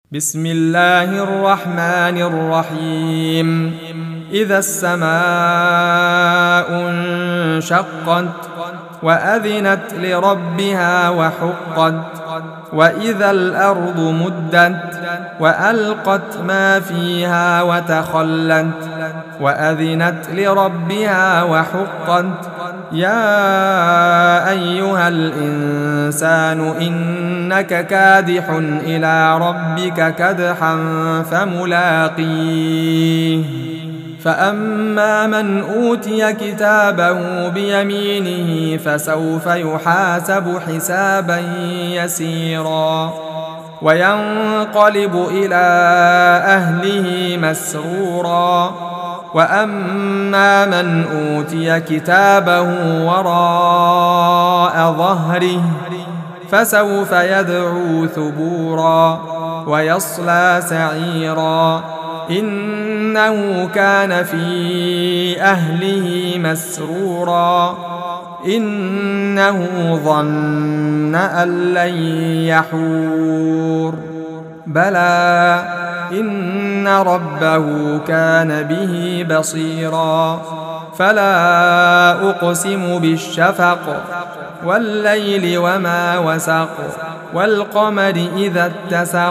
بسم الله الرحمن الرحيم. إذا السماء انشقت وأذنت لربها وحقت وإذا الأرض مدت وألقت ما فيها وتخلت وأذنت لربها وحقت يا أيها الإنسان إنك كادح إلى ربك كدحا فملاقيه فأما من أوتي كتابه بيمينه فسوف يحاسب حسابا يسيرا وينقلب إلى أهله مسرورا وأما من أوتي كتابه وراء ظهره فسوف يدعو ثبورا ويصلى سعيرا إنه كان في أهله مسرورا إنه ظن أن لن يحور بلى إن ربه كان به بصيرا فلا أقسم بالشفق والليل وما وسق والقمر إذا اتسق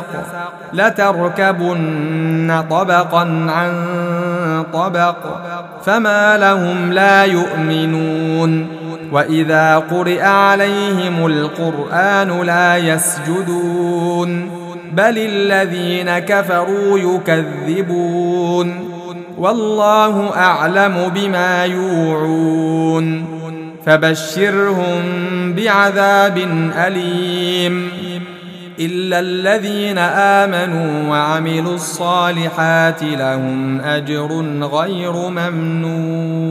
لتركبن طبقا عن طبق فما لهم لا يؤمنون وإذا قرئ عليهم القرآن لا يسجدون بل الذين كفروا يكذبون والله أعلم بما يوعون فبشرهم بعذاب أليم إلا الذين آمنوا وعملوا الصالحات لهم أجر غير ممنون.